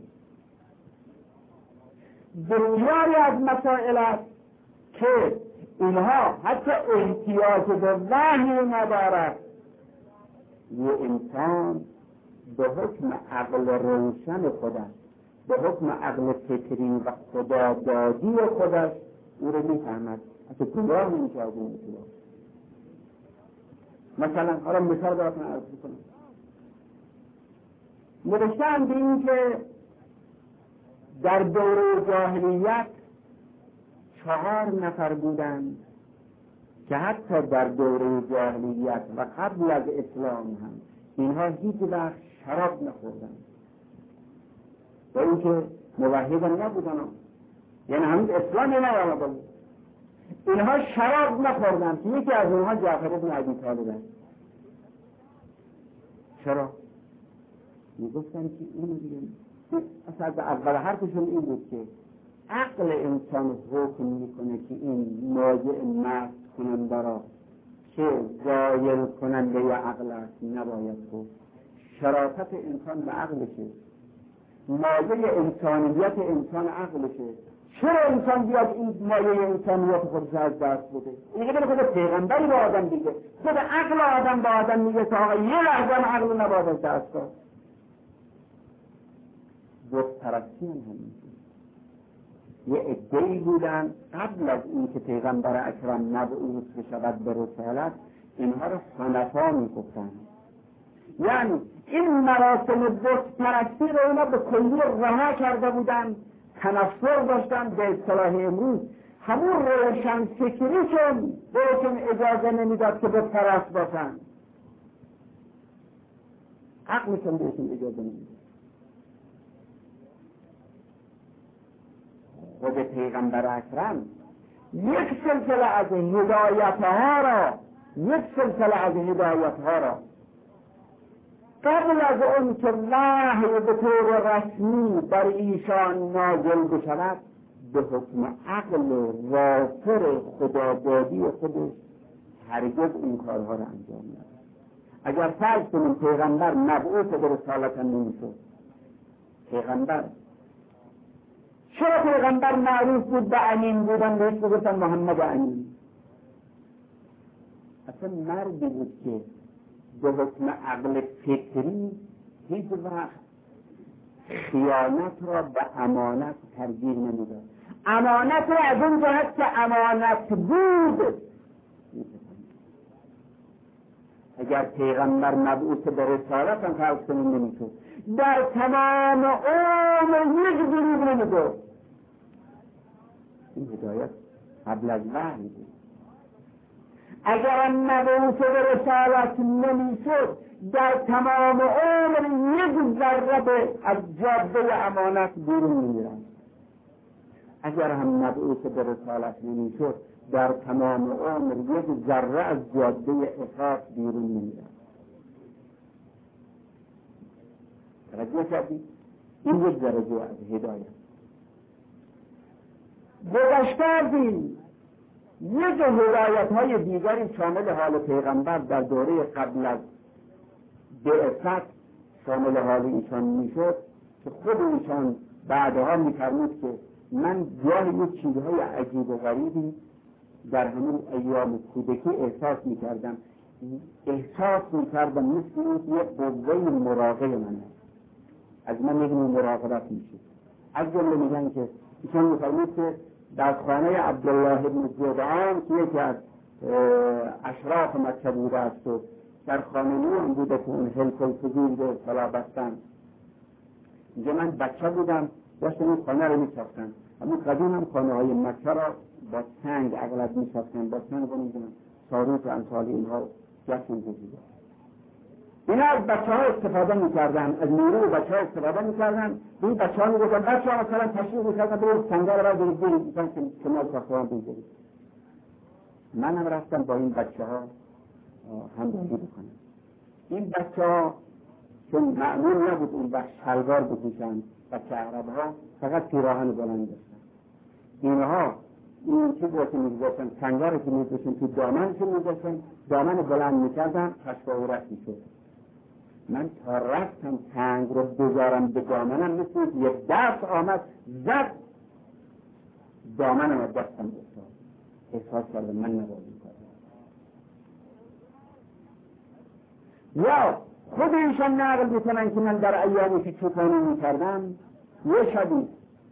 بسیاری از مسائل است که اینها حتی احتیاج به وحی ندارد. یه انسان به حکم عقل روشن خودش، به حکم عقل فکری و خدادادی خودش او رو میفهمد. اصلا گناه نمی‌کرده می‌تونه. مثلا حالا مثال براتون عرض می‌کنم. نوشته‌اند به این که در دوره جاهلیت 4 نفر بودند که حتی در دوره جاهلیت و قبل از اسلام هم اینها هیچ وقت شراب نخوردند و اینکه موحد نبودن، یعنی هنوز اسلامی نیامده. اینها شراب نخوردند که یکی از اونها جعفر بن ابی طالب است. چرا؟ میگفتن که اینو دیگه اصلا اول حرفشون این بود که عقل انسان حکم میکنه که این ماجع مست کننده را که زایل کننده یا عقل است نباید بود. شرافت انسان به عقلشه، مایه انسانیت انسان عقلشه. چرا انسان بیاد این مایه انسانیت خودش از دست بده؟ این که خود پیغمبری با آدم دیگه، خود عقل آدم با آدم میگه که آقا یه لحظه عقل نباید از دست داد. بت پرستی هم همینطور. یه عده‌ای بودن قبل از این که پیغمبر اکرم مبعوث بشود به رسالت اینها رو حنفا میگفتن. یعنی این مراسم بت پرستی رو اینا به کلی رها کرده بودن، تنفر داشتن. به اصطلاح امروز همون روشن فکریشون بهشون اجازه نمیداد که بت پرست باشن، عقلشون بهشون اجازه نمیداد. خود پیغمبر اکرم یک سلسله از هدایتها را قبل از اون که وحی به طور رسمی بر ایشان نازل بشود به حکم عقل وافر خدادادی خودش هرگز این کارها را انجام نداد. اگر فرض کنیم پیغمبر مبعوث به رسالت نمیشد، پیغمبر چرا پیغمبر معروف بود به امین بودن؟ بهش بگفتن محمد امین. اصلا مردی بود که به حکم عقل فکری هیچ وقت خیانت را به امانت ترجیح نمیداد. امانت را از اون جهت که امانت بود اگر پیغمبر مبعوث به رسالت هم فرض کنیم نمیشد، در تمام عمر یک دروغ نمیگفت. این هدایت قبل از وحی بود. اگر هم مبعوث به رسالت نمیشد، در تمام عمر یک ذره از جاده امانت بیرون نمیرفت. اگر هم مبعوث به رسالت نمیشد، در تمام عمر یک ذره از جاده اطاعت بیرون نمیرفت. توجه کردید؟ این یک درجه از هدایت. گذشتیم یک هدایت های دیگری شامل حال پیغمبر در دوره قبل از بعثت شامل حال ایشان میشد که خود ایشان بعدها میفرمود که من گاهی یک چیزهای عجیب و غریبی در همون ایام کودکی احساس میکردم مثل این یک قوه مراقب من از من یک مراقبت میشه. از جمله میگن که ایشان میفرمود که در خانه عبدالله بن جدعان که یکی از اشراف مکه بوده است و در خانه نوح بوده که اون حلق الفضول رو سلا بستن. اینجا من بچه بودم داشتم این خانه رو میساختن. همون قدیم هم خانه های مکه را با سنگ اغلب میساختن، با سنگ رو میدونم ساروت و امثال اینها جشن بودید. اینا از بچه ها استفاده میکردن، از نیروی بچه ها استفاده میکردن. این بچه ها میگفتن بچه ها مثلا تشریف میکردن برید سنگه رو برید برید که کنار ساختمان بگیرید. من هم رفتم با این بچه ها همراهی بکنم. این بچه ها چون معمول نبود اون وقت شلوار بپوشن، بچه عرب ها فقط پیراهن بلند داشتن. اینها این چیز رو که میگذاشتن سنگه رو که میگذاشتن تو دامنشون میگذاشتن، دامن بلند میکردن کشف و عورت میشد. من تا رفتم سنگ رو بذارم به دامنم مثل یک دست آمد زد دامنم از دستم افتاد. احساس کردم من نبازی کردم. یا خود ایشان نقل میکنن که من در ایامی که چوپانی میکردم یه شبی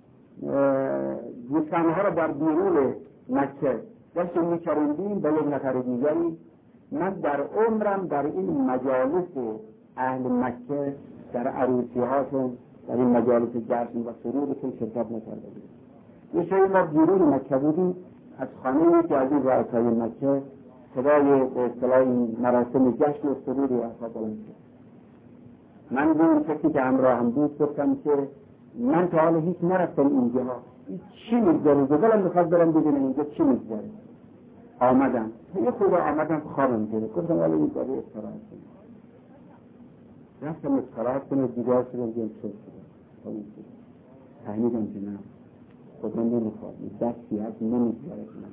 گوسفندها رو در بیرون مکه داشتیم میچرندیم با یک نفر دیگری. من در عمرم در این مجالس اهل مکه در عروسی هاشون در این مجالس جشن و سرورشون شرکت نکرده بودیم. یه شبی ما بیرون مکه بودیم، از خانه یکی از این رؤسای مکه صدای به اصطلاح مراسم جشن و سرور رؤسا بلند شد. من به اون کسی که همراهم بود گفتم که من تا حالا هیچ نرفتم اینجا، چی میگذاره؟ دلم میخواد برم ببینم اینجا چی میگذاره. آمدم یه خود آمدم خوابم گرفت. گفتم ولی این کاری استراحت کنم. رفتم استراحت کنم، دیگه شدم جلد شد فهمیدم که نه خودم نمیخواد دستی هست نمیگذاره کنم.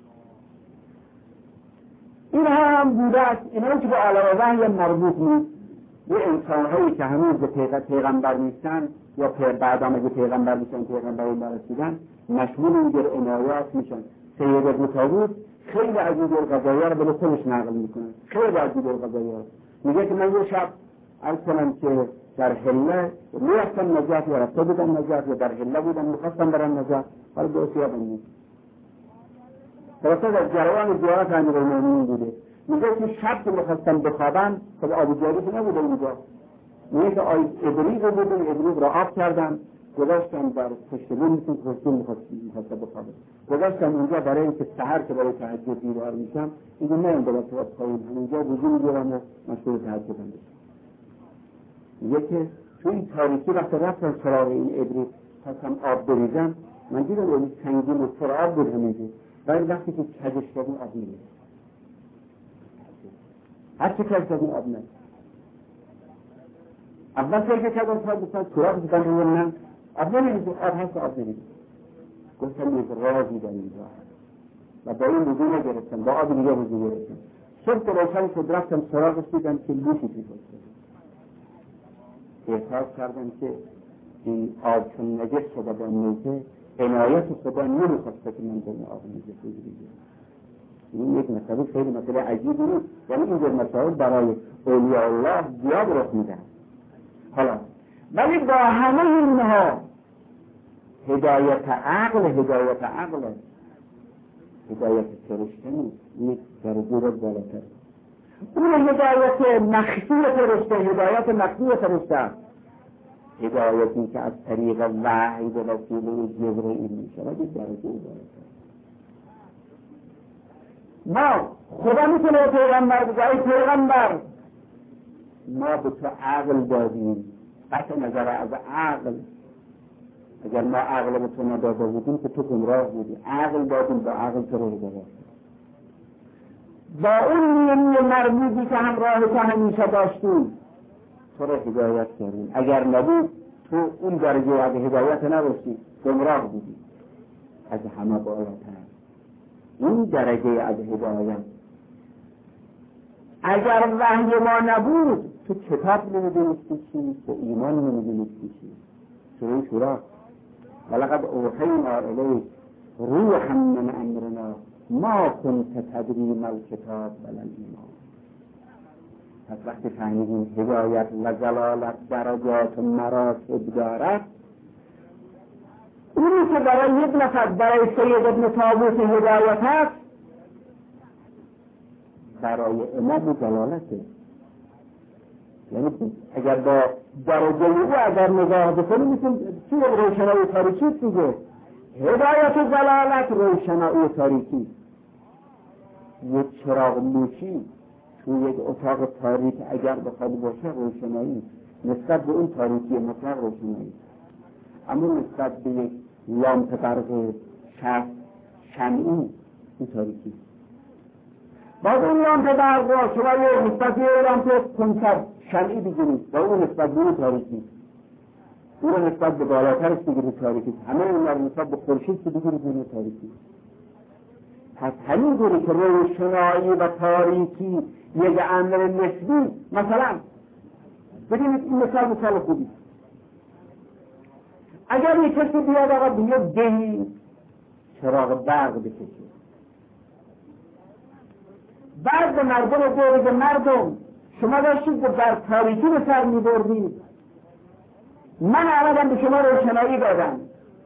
این هم بوده است. اینا که به علاوه وحی مربوط نیست، یه انسان‌هایی که هنوز به پیغمبر نیستن یا بعد هم اگه پیغمبر میشن پیغمبری برسیدن مشمول این جور عنایات میشن. سید ابن طاووس خیلی از این جور قضایا رو به خودش نقل میکنه. خیلی از این جور قضایا میگه که من یه شب عرض کنم که در حله میرفتم نجات یا رفته بودم نجات یا در حله بودم میخواستم برم نجات، حالا درست یادم نیست. درسته در جریان زیارت امیرالمومنین بوده. میگه که شب که میخواستم بخوابم خب آب جاری که نبوده اینجا، میگه که ابریق بوده، ابریق را آب کردم گذاشتم در پشت بون مثل پشتون میخواستم بخوابم، گذاشتم اونجا برای اینکه سحر که برای تهجد بیدار میشم اینجا نیم باید پایین همونجا وضو میگیرم و مشغول تهجدم بشم. میگه که تو این تاریکی وقت رفتم سراغ این ابریق خواستم آب بریزم، من دیدم این سنگین و پر آب بود همینجا. ولی وقتی که کجش کردیم آب نمیده، هر چه کج کردیم آب نمیده. اول که کردم تا بسن سراغ بودم روی من آب نمیده، آب هست آب نمیده. گفتم یک رازی در اینجا و با این وضو نگرفتم، با آب دیگه وضو گرفتم. صبح که روشن شد رفتم سراغش دیدم که لوشی پیش افتاده. احساس کردم که این آب چون نجس شده با میته عنایت خدا نمیخواسته که من برم آب نجس بگیرم. این یک مسئله خیلی مسئله عجیبی نیست، یعنی اینجور مسائل برای اولیاء الله زیاد رخ میدن. حالا ولی با همه اینها هدایت عقل هدایت فرشته نیست، یک درجه رو بالاتر. اون هدایت مخفی فرشته، هدایت مخفی فرشته، هدایتی که از طریق وحی به وسیله جبرئیل میشه و یک درجه هدایت. ما خدا میتونه پیغمبر بگه ای پیغمبر ما به تو عقل دادیم، قطع نظر از عقل، اگر ما عقل به تو نداده بودیم که تو گمراه بودی، عقل دادیم با عقل تو رو هدایت، با اون نیمی مرموزی که همراه تو همیشه داشتیم تو رو هدایت کردیم، اگر نبود تو اون درجه از هدایت نداشتی، گمراه بودی. از همه بالاتر این درجه از هدایت. اگر وحی ما نبود تو کتاب نمیدونستی چی، تو ایمان نمیدونستی چی. سوره شورا ولقد اوحینا الیک روحا من امرنا ما كنت تدری ما الکتاب ولا الایمان. پس وقتی فهمیدیم هدایت و ضلالت درجات و مراتب دارد، اونی که برای یک نفر، برای سید ابن طاووس هدایت هست، برای امام ضلالته. یعنی اگر با درجه او اگر نگاه بکنیم میتونیم چی روشنایی تاریکی دیگه، هدایت و ضلالت روشنایی تاریکی. یک چراغ موشی تو یک اتاق تاریک اگر بخواد باشه روشنایی، نسبت به اون تاریکی مطلق روشنایی، اما نسبت به یک لامپ برق شمعی این تاریکی. باز اون لامپ برق را شما یه نسبت به یه لامپ کنسر شمعی بگیرید با اون نسبت به اون تاریکی، اون نسبت به بالاترش بگیرید تاریکی، همه اون را نسبت به خورشید بگیرید اون تاریکی. پس همین گونه که روشنایی و تاریکی یک امر نسبی، مثلا ببینید این مثال خوبی، اگر یک کسی بیاد آقا به یک دهی چراغ برق بکشه، بعد به مردم دور مردم شما داشتید در تاریکی به سر میبردید، من آمدم به شما روشنایی دادم،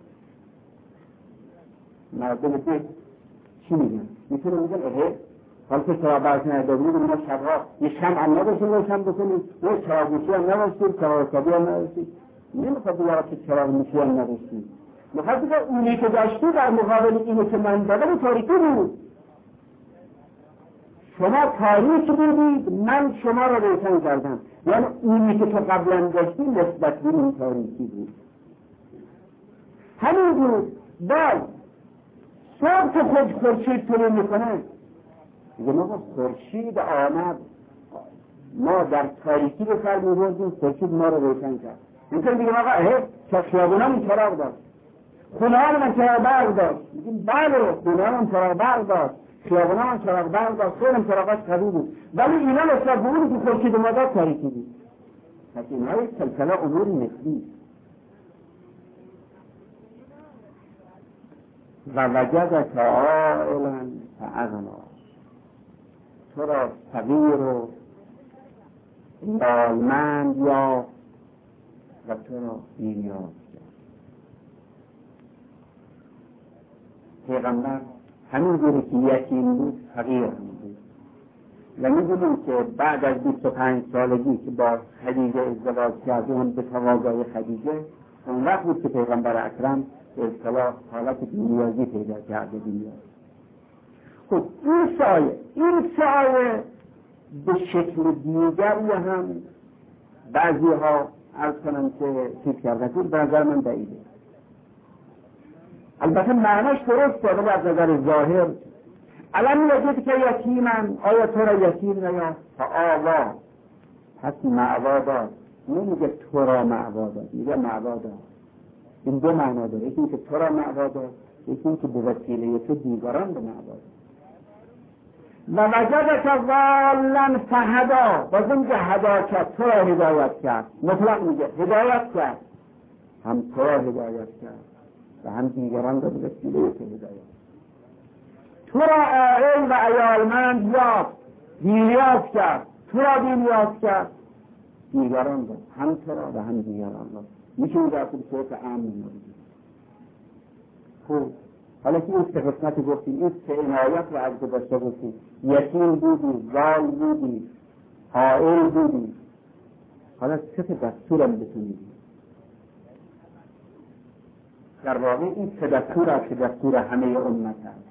مردم ده چی میگن؟ میتونه میگن حال که چراغ برق ندادید ما شبها یه شمع هم نداشتیم روشن بکنید، ما چراغ موشی هم نداشتیم، چراغ کابی هم نداشتیم. نمیخواد بگه که چراغ موشی هم نداشتیم، میخواد بگه اونی که داشتی در مقابل اینو که من دادم تاریکی بود. شما تاریک بودید، من شما را روشن کردم، یعنی اونی که تو قبلا داشتی نسبت به این تاریکی بود. همین بود. بعد صبح که خورشید طلوع میکنه میگه ما خورشید آمد، ما در تاریکی به سر میبردیم، خورشید ما را روشن کرد. میگه دیگه آقا خیابونم چراغ داشت، خونه من چراغ برق داشت، میگیم بله خونه من چراغ برق داشت، خیابونم من چراغ برق داشت، خیلی چراغاش قوی بود، ولی اینا نسبت به اونی که خورشید ما داشت تاریکی بود. پس اینها یک سلسله امور نسبی. و وجدک عائلا فاغنا، تو را فقیر و عالمند یا و تو را بی‌نیاز کرد. پیغمبر همین گونه که یتیم بود فقیر هم بود و می‌دونیم که بعد از 25 سالگی که با خدیجه ازدواج کرد، هم به تقاضای خدیجه، اون وقت بود که پیغمبر اکرم به اصطلاح حالت بی‌نیازی پیدا کرده دنیا. خب این سایه به شکل دیگری هم بعضی ها عرض کنم که چیز کرده بود، به نظر من بعیده. البته معناش درست ولی از نظر ظاهر الان میگید که یتیمم، آیا تو را یتیم نیافت؟ فآوا، پس معوا داد. نمیگه تو را معوا داد، میگه معوا داد. این دو معنا داره، یکی که تو را معوا داد، یکی که به وسیله تو دیگران به معوا داد. و وجدک ضالا فهدا، باز اینکه هدا کرد، تو را هدایت کرد، مطلق میگه هدایت کرد، هم تو را هدایت کرد و هم دیگران را به وسیله تو هدایت. تو را عائل و عیالمند یافت، بی‌نیاز کرد، تو را بی‌نیاز کرد، دیگران را، هم تو را و هم دیگران را. میشه در صورت امن نبود. خب حالا که این 3 قسمت گفتیم، این 3 عنایت رو از گذشته گفتیم، یتیم بودی، زال بودی، حائل بودی، حالا 3 دستورم بتونید. در واقع این 3 دستور است که دستور همه امت هست.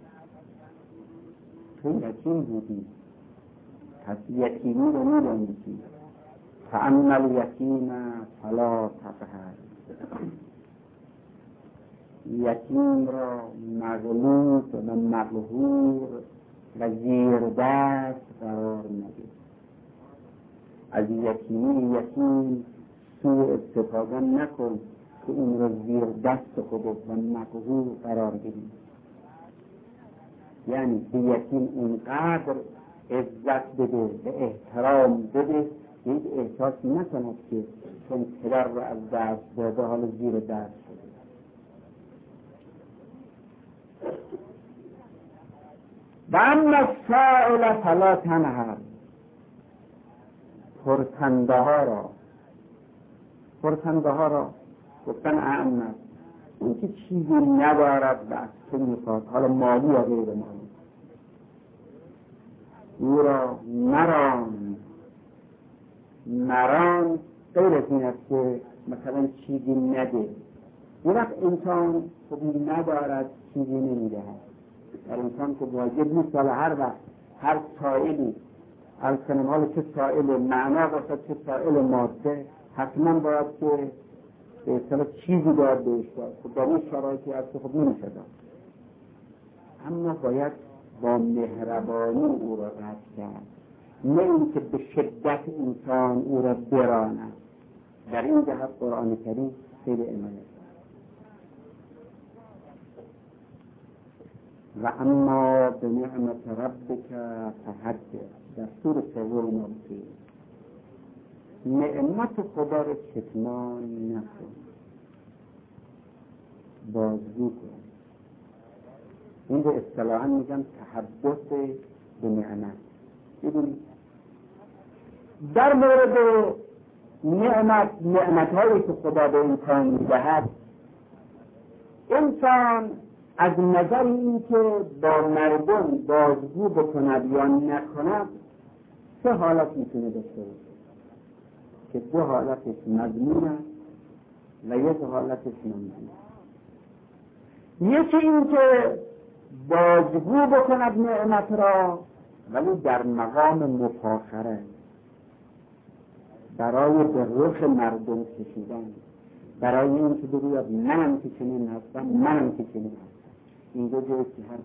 تو یتیم بودی، پس یتیمی رو می‌دانید. فاما الیتیم فلا تقهر. یتیم را مغلوب و مقهور و زیر دست قرار نده. از یتیم سوء استفاده نکن که اون را زیر دست خودت و مقهور قرار بدی. یعنی به یتیم اونقدر عزت بده و احترام بده که هیچ احساس نکند که چون پدر را از دست داده حالا زیر دست شده. و اما السائل فلا تنهر. پرسنده ها را گفتن اعمد، اون که چیزی ندارد و از تو میخواد، حالا مالی یا غیر مالی، او را مران غیر از این است که مثلا چیزی نده. یه وقت انسان خب ندارد چیزی نمیدهد. در انسان که واجب نیست حالا هر وقت هر سائلی از کنمال چه سائل معنا باشد چه سائل ماده حتما باید که به اصطلاح چیزی داد بهش داد. خب در این شرایطی از که خب نمیشه داد، اما باید با مهربانی او را رد کرد، نه اینکه به شدت انسان او را براند. در این جهت قرآن کریم خیلی عنایت. و اما به نعمت ربک فحدث. در سوره 3 نوشته نعمت خدا را کتمان نکن، بازگو کن. این رو اصطلاحاً میگن تحدث به نعمت. ببینید در مورد نعمت‌هایی که خدا به انسان میدهد، انسان از نظر این که با مردم بازگو بکند یا نکند 3 حالت میتونه داشته باشه که 2 حالتش مضمون است و 1 حالتش ممنوع. یکی این که بازگو بکند نعمت را ولی در مقام مفاخره، برای به رخ مردم کشیدن، برای این که بگوید منم که چنین هستم، منم که چنین هستم. این 2 جای هر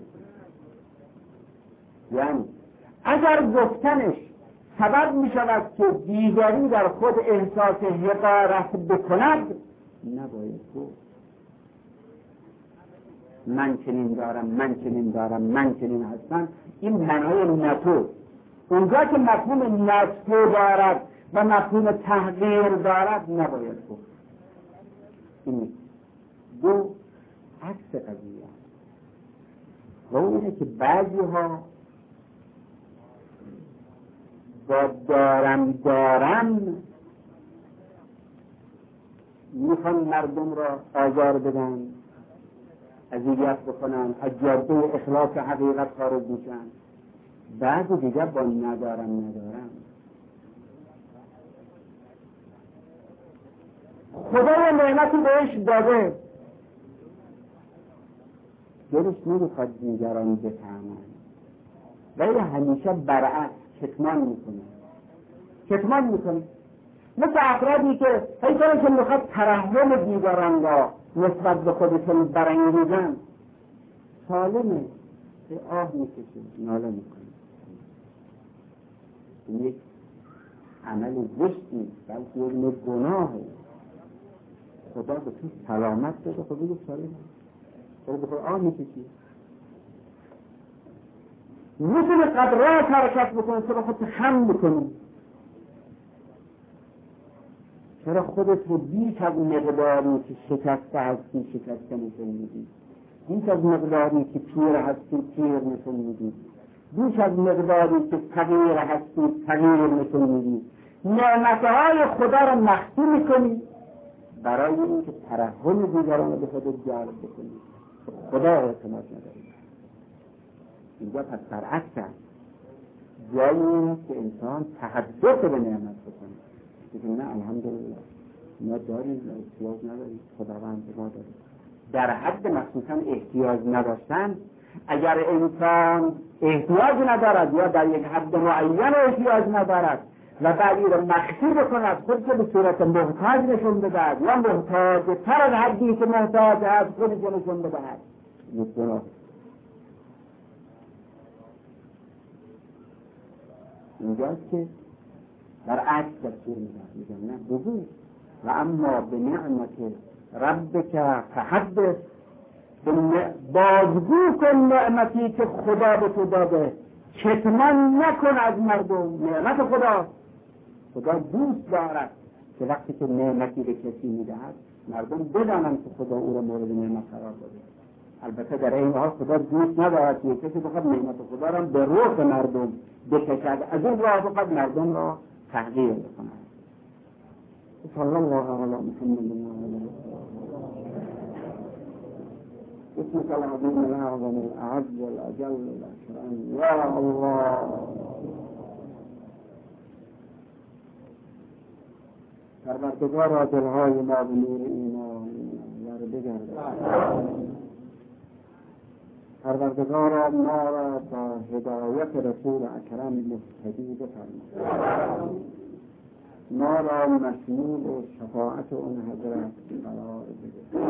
یعنی اگر گفتنش سبب می شود که دیگری در خود احساس حقارت بکند، نباید گفت من چنین دارم، من چنین هستم. این معنای نتو. اونجا که مفهوم نتو دارد و مفهوم تحقیر دارد نباید گفت. این 2 عکس قضیه است. و اون اینه که بعضی ها با دارم میخوان مردم را آزار بدن، اذیت بکنن، از جاده اخلاص حقیقت خارج میشن. بعضی دیگر با ندارم خدا نعمتی بهش داده، دلش نمیخواد دیگران بفهمن، ولی همیشه برعکس کتمان میکنه. مثل افرادی که هیچ که میخواد ترحم دیگران را نسبت به خودشون برانگیزن، سالمه به آه میکشه، ناله میکنه. این یک عمل زشتی بلکه یک گناهه. خدا به تو سلامت بده، خدا به سالمه به خود آه میکشی. میتونه قدرات حرکت بکنه، چرا خودت خم بکنی؟ چرا خودت رو بیش از مقداری که شکسته هستی شکسته نشون میدی؟ بیش از مقداری که پیر هستی پیر نشون میدی؟ بیش از مقداری که تغییر هستی تغییر نشون میدی؟ نعمتهای خدا رو مخفی میکنی برای اینکه ترحم دیگران رو به خودت جلب بکنی. خدا اعتماد نداریم. اینجا پس برعکس است، جایی که انسان تحدث به نعمت بکنه، بگه نه الحمدلله ما داریم، احتیاج نداریم، خداوند ما داریم. در حد مخصوصا احتیاج نداشتن، اگر انسان احتیاج ندارد یا در یک حد معین احتیاج ندارد و بعد این مخفی بکند، خود که به صورت محتاج نشون بدهد یا محتاج تر از حدی که محتاج است خودش نشون بدهد، گناه. اینجاست که برعکس دستور میدن، نه بگو و اما به نعمت ربک فحدث، بازگو کن نعمتی که خدا به تو داده، کتمان نکن از مردم. نعمت خدا دوست دارد که وقتی که نعمتی به کسی میدهد مردم بدانند که خدا او را مورد نعمت قرار داده. البته در این حال خدا دوست ندارد که کسی بخواد نعمت خدا را به رخ مردم بکشد، از این راه بخواد مردم را تحقیر بکند. صلی الله علی محمد و علی اسمك العظيم الأعظم الأعز الأجل الأكرم يا الله. پروردگارا دلهای ما به نور ایمان بگرد. پروردگارا ما را با هدایت رسول اکرم مهتدی بفرما، ما را مشمول شفاعت اون حضرت قرار بده.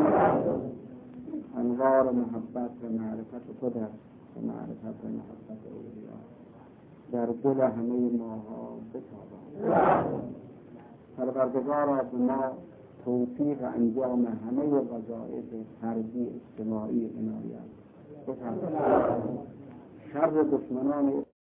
انوار محبت و معرفت خودت و معرفت و محبت اولیا در دل همه ماها بتابد. پروردگارا به ما توفیق انجام همه وظایف فردی اجتماعی عنایت بفرما. شر دشمنان